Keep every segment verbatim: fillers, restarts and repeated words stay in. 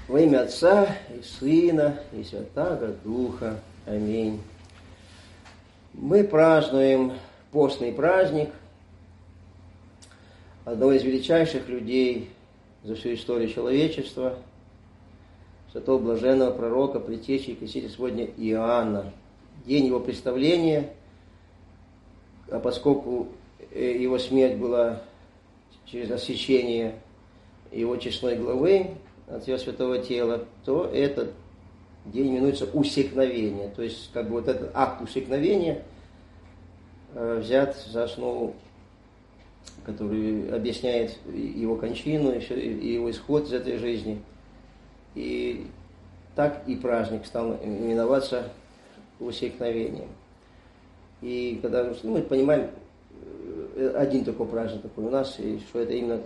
Во имя Отца и Сына и Святаго Духа. Аминь. Мы празднуем постный праздник одного из величайших людей за всю историю человечества, святого блаженного пророка, предтечи и крестителя сегодня Иоанна. День его представления, а поскольку его смерть была через освящение его честной главы от его святого тела, то этот день именуется усекновение. То есть, как бы вот этот акт усекновения э, взят за основу, который объясняет его кончину и, все, и его исход из этой жизни. И так и праздник стал именоваться усекновением. И когда ну, мы понимаем, один такой праздник такой у нас, и что это именно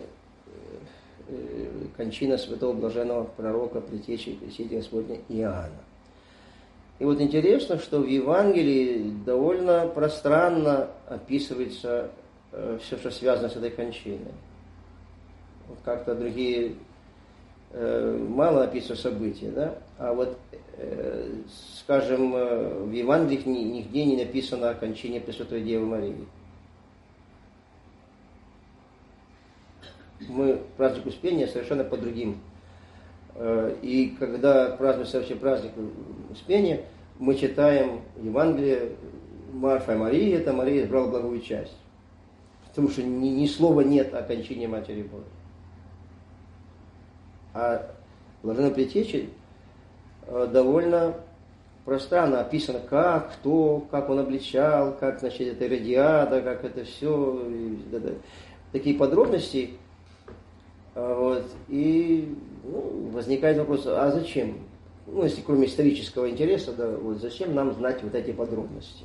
кончина святого блаженного пророка, предтечи и крестителя Господня Иоанна. И вот интересно, что в Евангелии довольно пространно описывается э, все, что связано с этой кончиной. Вот как-то другие э, мало описывают события, да? А вот, э, скажем, э, в Евангелиях ни, нигде не написано о кончине Пресвятой Девы Марии. Мы праздник Успения совершенно по другим. И когда празднуется вообще праздник Успения, мы читаем Евангелие Марфа и Мария, это Мария избрала благую часть. Потому что ни, ни слова нет о кончине Матери Божией. А блаженной предтече довольно пространно описано, как, кто, как он обличал, как, значит, это Иродиада, как это все. Такие подробности. Вот, и ну, возникает вопрос, а зачем? Ну, если кроме исторического интереса, да, вот, зачем нам знать вот эти подробности?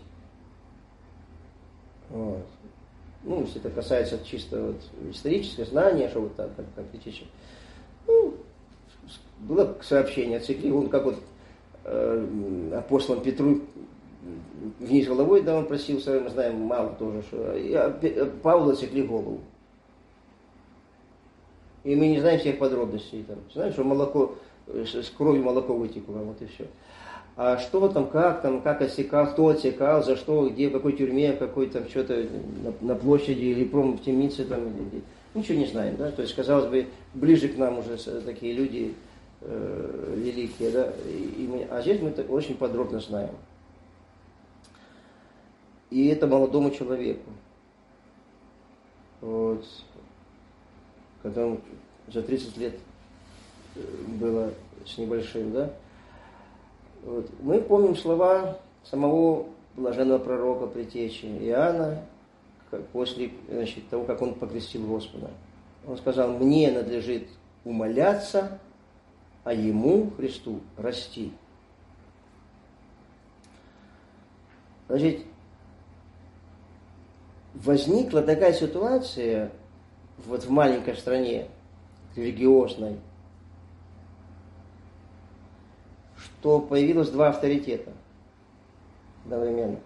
Вот. Ну, если это касается чисто вот, исторического знания, что вот так, как, как притеча. Ну, было сообщение о цикле, он как вот э, апостолом Петру вниз головой, да, он просился, мы знаем, мало тоже, что и Павла цикли голову. И мы не знаем всех подробностей. Там. Знаем, что молоко, с кровью молоко вытекло, вот и все. А что там, как там, как отсекал, кто отсекал, за что, где, в какой тюрьме, какой там что-то на, на площади или пром в темнице, там, или, ничего не знаем, да. То есть, казалось бы, ближе к нам уже такие люди э, великие, да. И, и мы, а здесь мы так очень подробно знаем. И это молодому человеку. Вот. Когда за тридцать лет было с небольшим, да, вот. Мы помним слова самого блаженного пророка, предтечи Иоанна, как после, значит, того, как он покрестил Господа. Он сказал: «Мне надлежит умоляться, а ему, Христу, расти». Значит, возникла такая ситуация, вот в маленькой стране, религиозной, что появилось два авторитета одновременно.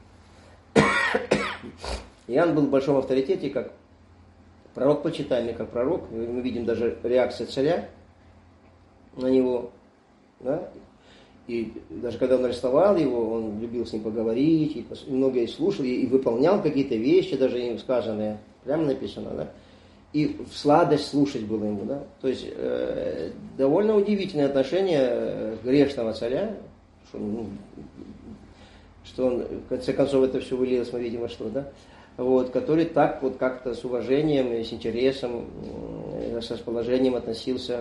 Иоанн был в большом авторитете, как пророк, почитаемый как пророк. Мы видим даже реакцию царя на него. Да? И даже когда он арестовал его, он любил с ним поговорить, и многое слушал, и выполнял какие-то вещи, даже им сказанные. Прямо написано, да? И в сладость слушать было ему, да. То есть э, довольно удивительное отношение грешного царя, что, ну, что он, в конце концов, это все вылилось, мы видим, во что, да. Вот, который так вот как-то с уважением и с интересом, э, с расположением относился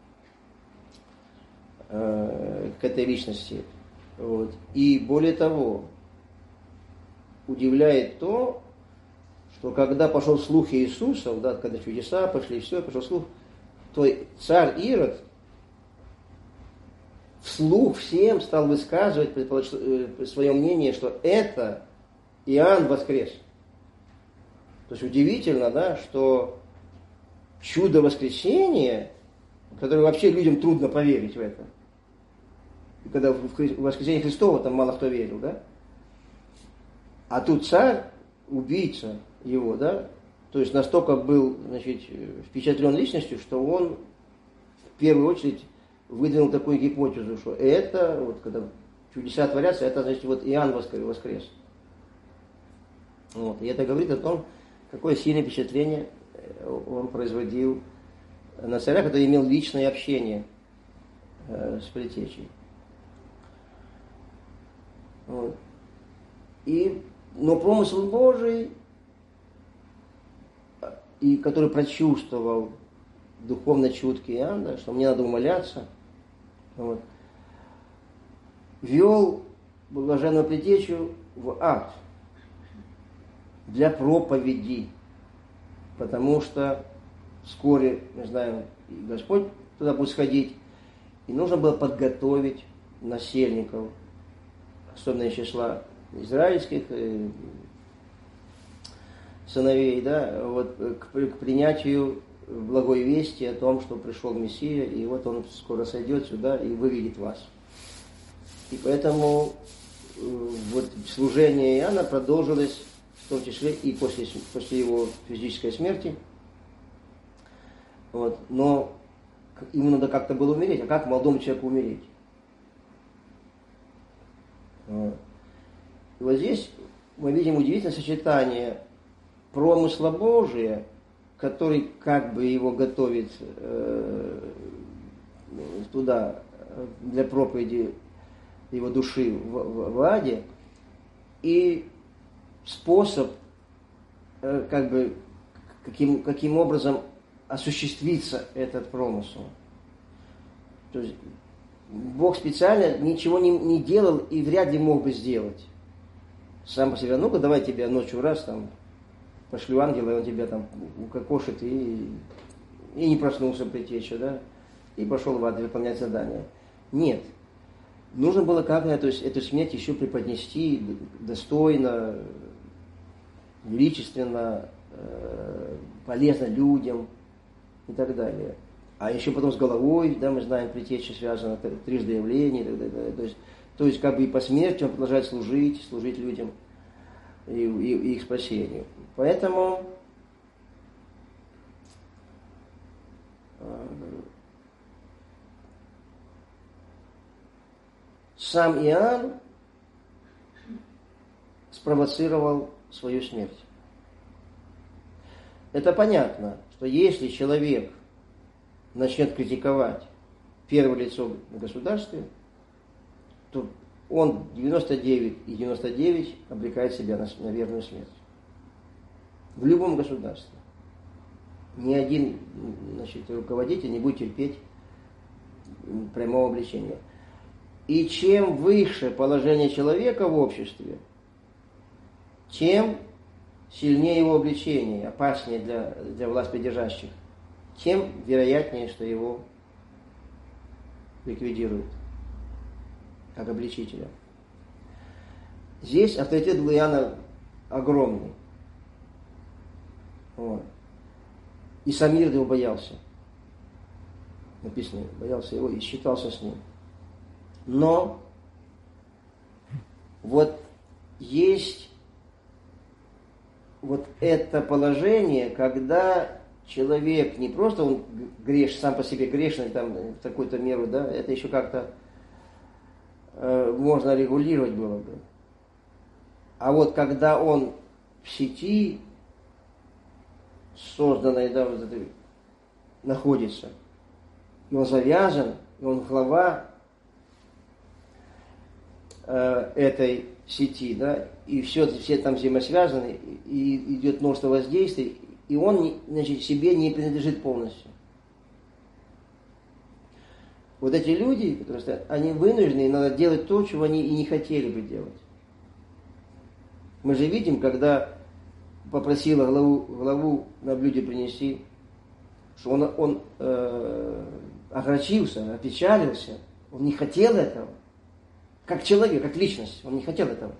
э, к этой личности. Вот. И более того, удивляет то, что когда пошел слух Иисуса, да, когда чудеса пошли, все, пошел слух, то царь Ирод вслух всем стал высказывать свое мнение, что это Иоанн воскрес. То есть удивительно, да, что чудо воскресения, которое вообще людям трудно поверить в это. И когда в воскресение Христово там мало кто верил, да. А тут царь, убийца его, да, то есть настолько был, значит, впечатлен личностью, что он в первую очередь выдвинул такую гипотезу, что это, вот когда чудеса творятся, это значит, вот Иоанн воскрес. Вот. И это говорит о том, какое сильное впечатление он производил на царя, который имел личное общение э, с предтечей. Вот. И, но промысл Божий, и который прочувствовал духовно чуткий Иоанн, да, что мне надо умоляться, вот, вел блаженную предтечу в ад для проповеди, потому что вскоре, мы знаем, и Господь туда будет сходить, и нужно было подготовить насельников, особенно из числа израильских э, сыновей, да, вот, к, к принятию благой вести о том, что пришел Мессия, и вот он скоро сойдет сюда и выведет вас. И поэтому э, вот служение Иоанна продолжилось в том числе и после, после его физической смерти. Вот. Но ему надо как-то было умереть. А как молодому человеку умереть? Вот. И вот здесь мы видим удивительное сочетание промысла Божия, который как бы его готовит э, туда для проповеди его души в, в, в аде, и способ, э, как бы, каким, каким образом осуществится этот промысел. То есть Бог специально ничего не, не делал и вряд ли мог бы сделать. Сам по себе, ну-ка давай тебя ночью раз там пошлю ангела, и он тебя там укокошит, и, и не проснулся предтеча, да, и пошел в ад выполнять задание. Нет. Нужно было как-то то есть, эту смерть еще преподнести достойно, величественно, э, полезно людям и так далее. А еще потом с головой, да, мы знаем, предтеча связана, трижды явление и так далее. То есть, то есть как бы и по смерти он продолжает служить, служить людям и, и, и их спасению. Поэтому э, сам Иоанн спровоцировал свою смерть. Это понятно, что если человек начнет критиковать первое лицо в государстве, то он девяносто девять и девяносто девять обрекает себя на, на верную смерть. В любом государстве. Ни один, значит, руководитель не будет терпеть прямого обличения. И чем выше положение человека в обществе, тем сильнее его обличение, опаснее для, для властьпридержащих, тем вероятнее, что его ликвидируют как обличителя. Здесь авторитет Иоанна огромный. Вот. И сам Ирод его боялся. Написано, боялся его и считался с ним. Но вот есть вот это положение, когда человек не просто он греш, сам по себе грешный там, в такую-то меру, да, это еще как-то э, можно регулировать было бы. А вот когда он в сети созданной, да, вот этой, находится, и он завязан, и он глава э, этой сети, да, и все, все там взаимосвязаны, и, и идет множество воздействий, и он, значит, себе не принадлежит полностью. Вот эти люди, которые стоят, они вынуждены, надо делать то, чего они и не хотели бы делать. Мы же видим, когда попросила главу, главу на блюде принести, что он, он э, огорчился, опечалился, он не хотел этого. Как человек, как личность, он не хотел этого.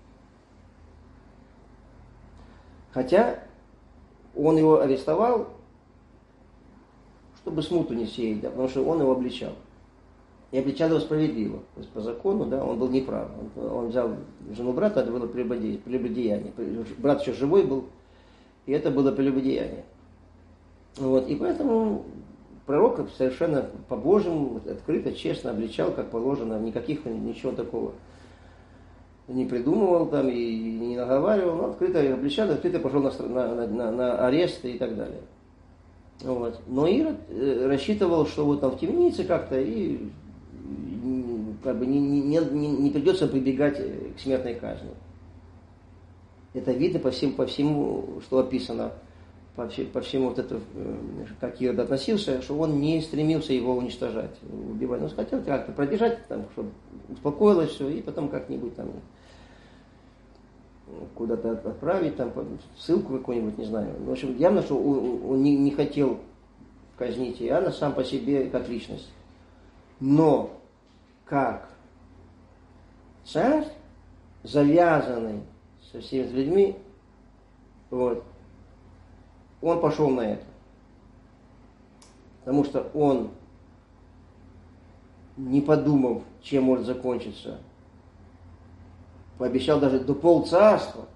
Хотя он его арестовал, чтобы смуту не сеять, да, потому что он его обличал. И обличал его справедливо. То есть по закону, да, он был неправ. Он, он взял жену брата, это было прелюбодеяние. Брат еще живой был, и это было прелюбодеяние. Вот, и поэтому пророк совершенно по-божьему, открыто, честно обличал, как положено, никаких, ничего такого не придумывал там и не наговаривал, но открыто обличал, открыто пошел на, на, на, на арест и так далее. Вот. Но Ирод рассчитывал, что вот там в темнице как-то и как бы не, не, не, не придется прибегать к смертной казни. Это видно по всему, по всему, что описано, по, по всему вот это, как Ирод относился, что он не стремился его уничтожать, убивать. Он хотел как-то пробежать, там, чтобы успокоилось все, и потом как-нибудь там куда-то отправить, там, ссылку какую-нибудь, не знаю. В общем, явно, что он, он не, не хотел казнить Иоанна сам по себе как личность. Но как царь, завязанный со всеми людьми, вот, он пошел на это. Потому что он, не подумав, чем может закончиться, пообещал даже до полцарства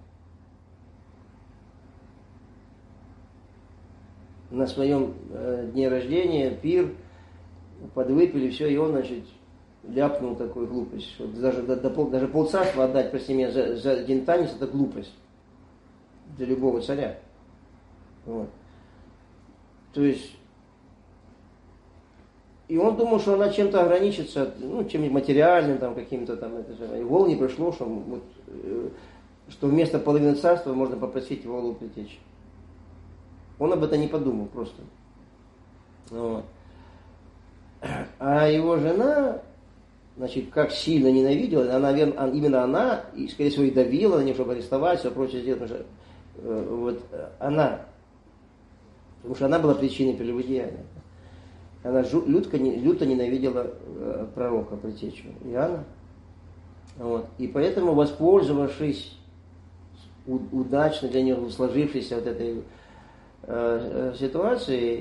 на своем э, дне рождения, пир, подвыпили, все, и он, значит, ляпнул такую глупость. Что даже, до, до, даже полцарства отдать, прости меня, за, за один танец, это глупость для любого царя. Вот. То есть, и он думал, что она чем-то ограничится, ну, чем-нибудь материальным, там, каким-то там, это же, и в голову не пришло, что, вот, что вместо половины царства можно попросить его голову притечь. Он об этом не подумал просто. Вот. А его жена, значит, как сильно ненавидела, она, именно она, и, скорее всего, и давила на нее, чтобы арестовать, все прочее сделать, потому что вот, она, потому что она была причиной прелюбодеяния. Она люто, люто ненавидела э, пророка, предтечу Иоанна. Вот. И поэтому, воспользовавшись у, удачно для нее сложившейся вот этой э, э, ситуацией,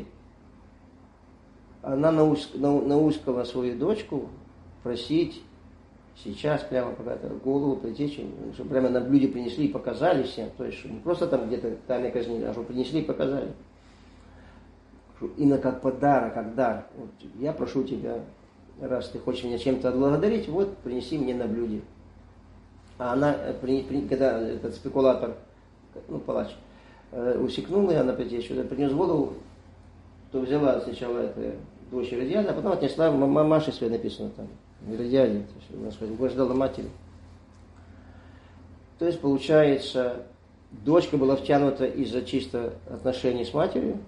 она науськ, нау, науськала свою дочку просить сейчас прямо какая-то голову предтечи, чтобы прямо на блюде принесли и показали всем. То есть, что не просто там где-то тайно казнили, а чтобы принесли и показали. Именно как подарок, как дар. Вот, я прошу тебя, раз ты хочешь меня чем-то отблагодарить, вот принеси мне на блюде. А она, при, при, когда этот спекулятор, ну, палач, э, усекнул ее, она предтечу, принес голову, то взяла сначала это дочь Иродиады, а потом отнесла мамаше своей, написано там, Иродиаде, угождала матери. То есть, получается, дочка была втянута из-за чисто отношений с матерью.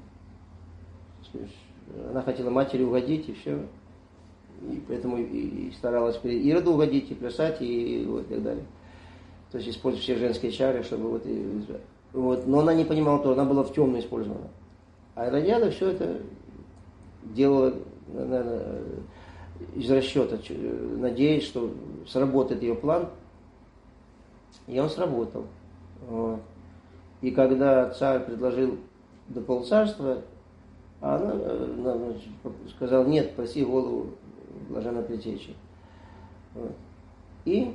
Она хотела матери угодить, и все. И поэтому и старалась перед Ироду угодить, и плясать, и вот и так далее. То есть использовать все женские чары, чтобы вот, и, вот. Но она не понимала то, она была в темную использована. А Иродиада все это делала, наверное, из расчета, надеясь, что сработает ее план. И он сработал. Вот. И когда царь предложил до полцарства, она, она сказала, нет, проси голову блаженной предтечи. Вот. И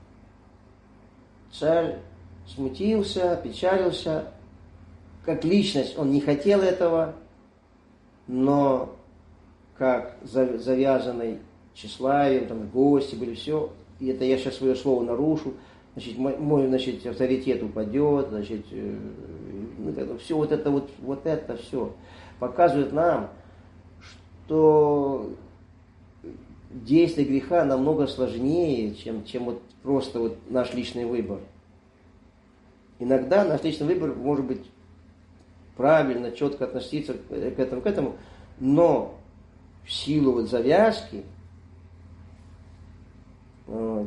царь смутился, печалился. Как личность он не хотел этого, но как завязанный тщеславием, там гости были, все, и это я сейчас свое слово нарушу, значит, мой, мой значит, авторитет упадет, значит, ну, все вот это вот, вот это все показывает нам, что действие греха намного сложнее, чем, чем вот просто вот наш личный выбор. Иногда наш личный выбор может быть правильно, четко относиться к этому, к этому, но в силу вот завязки вот,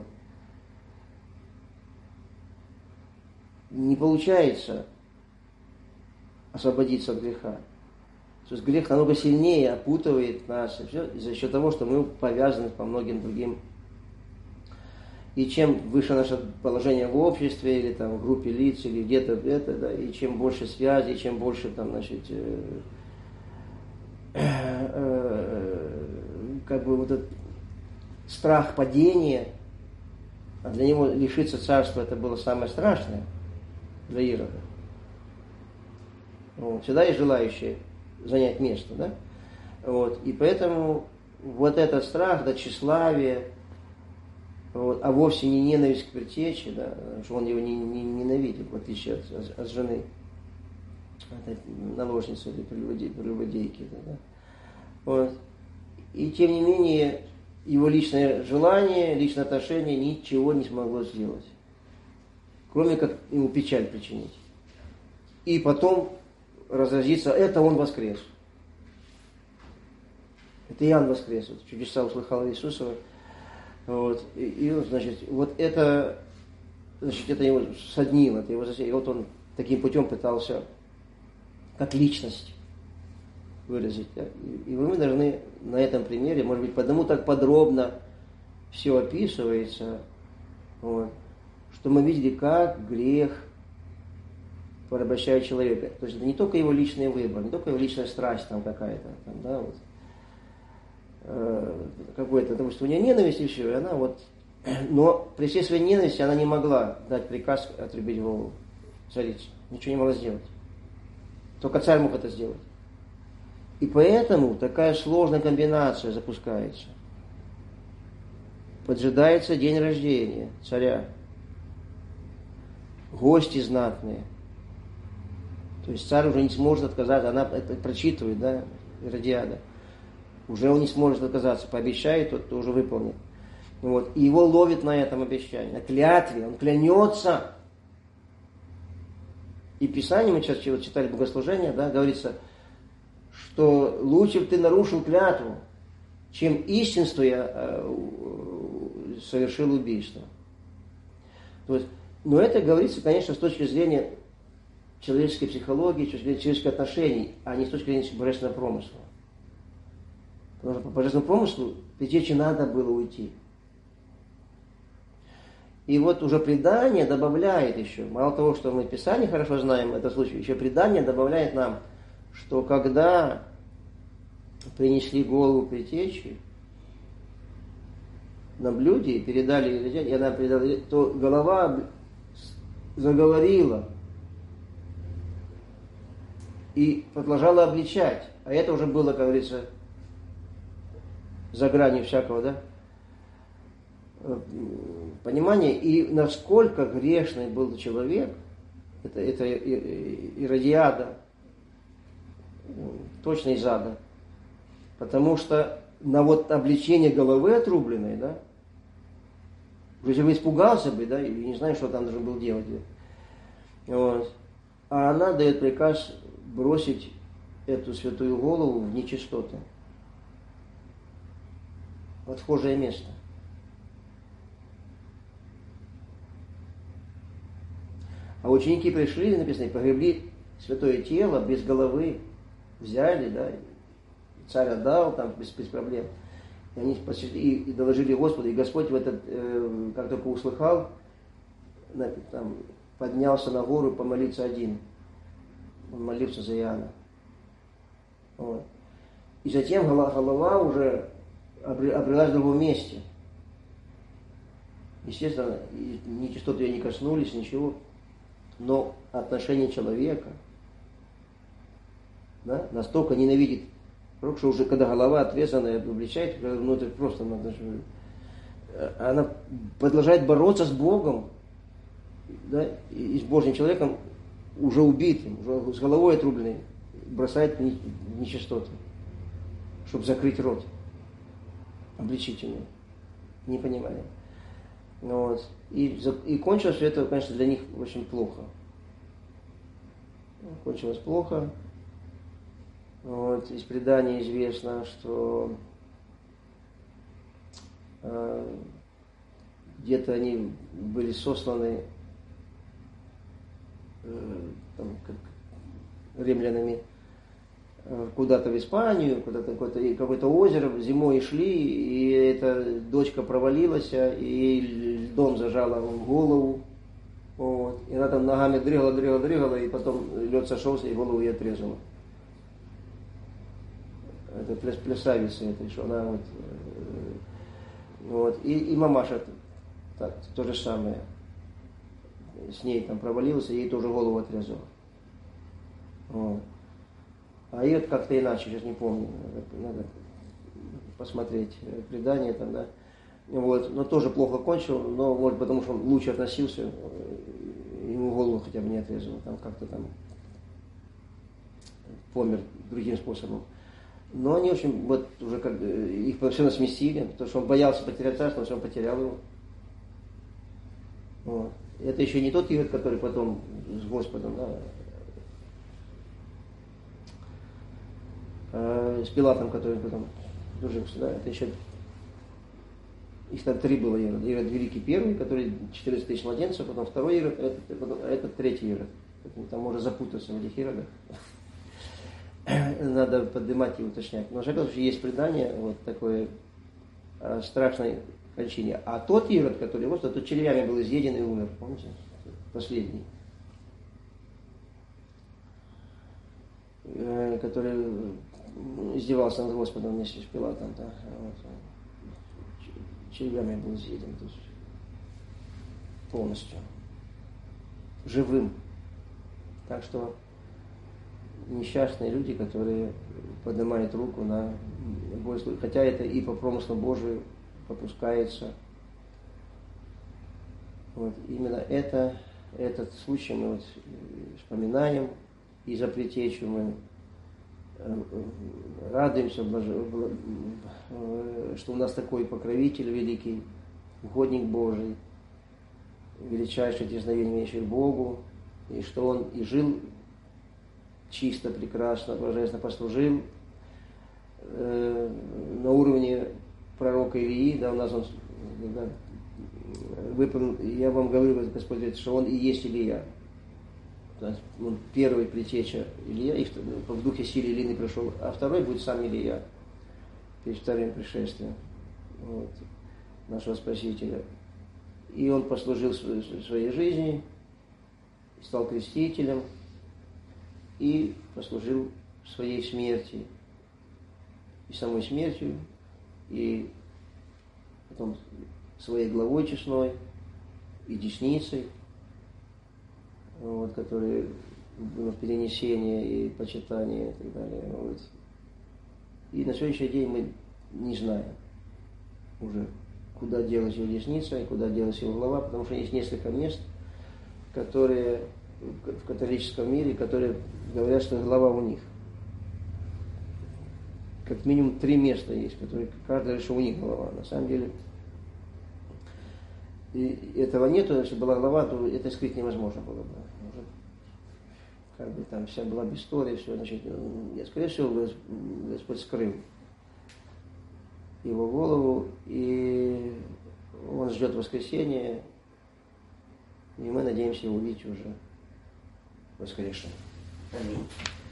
не получается освободиться от греха. То есть грех намного сильнее опутывает нас, и все, за счет того, что мы повязаны по многим другим. И чем выше наше положение в обществе, или там в группе лиц, или где-то это, да, и чем больше связей, чем больше там, значит, э, э, э, как бы вот этот страх падения, а для него лишиться царства это было самое страшное для Ирода. Вот. Всегда есть желающие занять место, да? Вот. И поэтому вот этот страх, да, тщеславие, вот, а вовсе не ненависть к предтече, да, что он его не, не ненавидит, в отличие от, от, от жены, от наложницы или прелюбодейки. Да, да. Вот. И тем не менее, его личное желание, личное отношение ничего не смогло сделать, кроме как ему печаль причинить. И потом разразиться, это он воскрес. Это Иоанн воскрес. Вот, чудеса услыхал Иисусова. Вот, и, и, значит, вот это, значит, это его соднило, это его засеяло. И вот он таким путем пытался как личность выразить. Да? И, и мы должны на этом примере, может быть, потому так подробно все описывается, вот, что мы видели, как грех порабощает человека. То есть это не только его личный выбор, не только его личная страсть там какая-то, там, да, вот, э, какой-то, потому что у нее ненависть и все, и она вот, но при всей своей ненависти она не могла дать приказ отрубить голову царицы, ничего не могла сделать. Только царь мог это сделать. И поэтому такая сложная комбинация запускается. Поджидается день рождения царя. Гости знатные. То есть царь уже не сможет отказаться. Она это прочитывает, да, Иродиада. Уже он не сможет отказаться. Пообещает, тот, кто уже выполнит. Вот. И его ловит на этом обещании, на клятве. Он клянется. И Писание, мы сейчас читали богослужение, да, говорится, что лучше бы ты нарушил клятву, чем истинствуя э, совершил убийство. То есть, но это говорится, конечно, с точки зрения человеческой психологии, с точки зрения человеческих отношений, а не с точки зрения божественного промысла. Потому что по божественному промыслу предтече надо было уйти. И вот уже предание добавляет еще, мало того, что мы Писание хорошо знаем в этом случае, еще предание добавляет нам, что когда принесли голову предтечи на блюде и передали, и она передала, то голова заговорила и продолжала обличать. А это уже было, как говорится, за гранью всякого, да, понимания. И насколько грешный был человек, это, это Иродиада, точно из ада. Потому что на вот обличение головы отрубленной, да, если бы испугался бы, да, и не знаю, что там должен был делать. Вот. А она дает приказ бросить эту святую голову в нечистоты. В отхожее место. А ученики пришли, написано, погребли святое тело без головы, взяли, да, царь отдал там без, без проблем. И они и, и доложили Господу, и Господь в этот, э, как только услыхал, там, поднялся на гору помолиться один. Он молился за Иоанна. Вот. И затем голова, голова уже обрелась в другом месте. Естественно, нечистоты ее не коснулись, ничего. Но отношение человека, да, настолько ненавидит пророк, что уже когда голова отрезанная обличает, ну это просто надо же. Она продолжает бороться с Богом, да, и с Божьим человеком, уже убитым, уже с головой отрубленной, бросает в нечистоты, чтобы закрыть рот. Обличительный. Не понимая. Вот. И, и кончилось все это, конечно, для них очень плохо. Кончилось плохо. Вот. Из предания известно, что э, где-то они были сосланы э, там, как римлянами э, куда-то в Испанию, куда-то какое-то, какое-то озеро, зимой шли, и эта дочка провалилась, и льдом зажала в голову. Вот. И она там ногами дрыгала, дрыгала, дрыгала, и потом лед сошелся, и голову ей отрезала. Это пляс, плясавица этой, что она вот... Э, вот. И, и мамаша так, то же самое. С ней там провалилась, и ей тоже голову отрезала. Вот. А Ирод как-то иначе, сейчас не помню, надо, надо посмотреть предание там, да. Вот, но тоже плохо кончил, но может потому что он лучше относился, ему голову хотя бы не отрезал, там как-то там помер другим способом. Но они, в общем, вот уже как их совершенно сместили, потому что он боялся потерять царство, но он потерял его. Вот. Это еще не тот Ирод, который потом с Господом, да, а с Пилатом, который потом дружился, да, это еще, их там три было Ирод. Ирод Великий первый, который четырнадцать тысяч младенцев, потом второй Ирод, а этот, потом, а этот третий Ирод. Там можно запутаться в этих Иродах. Надо поднимать и уточнять. Но, в всяком случае, есть предание вот такое о страшной кончине. А тот Ирод, который вот, тот червями был изъеден и умер, помните? Последний. Который издевался над Господом вместе с Пилатом. Да? Вот. Червями был изъеден. То есть полностью. Живым. Так что несчастные люди, которые поднимают руку на Божье слово, хотя это и по промыслу Божию попускается. Вот именно это, этот случай мы вот вспоминаем, и за предтечу мы радуемся, что у нас такой покровитель великий, угодник Божий, величайшее дерзновение имеющий Богу, и что он и жил чисто, прекрасно, божественно послужил э, на уровне пророка Илии, да, у нас он, да, выполнил, я вам говорю, Господь, что он и есть Илия. Он первый предтеча Илия, и в духе силы Илины пришел, а второй будет сам Илия перед вторым пришествием, вот, нашего Спасителя. И он послужил своей жизни, стал крестителем и послужил своей смерти, и самой смертью, и потом своей главой честной, и десницей, вот, которые было перенесение и почитание и так далее. Вот. И на сегодняшний день мы не знаем уже, куда делась его десница и куда делась его глава, потому что есть несколько мест, которые в католическом мире, которые говорят, что глава у них. Как минимум три места есть, которые каждый, что у них голова. На самом деле и этого нету, если была глава, то это скрыть невозможно было бы. Уже, как бы там вся была бы история, все, значит, нет, скорее всего, Господь скрыл его голову, и он ждет воскресения, и мы надеемся его увидеть уже воскресшим. Аминь.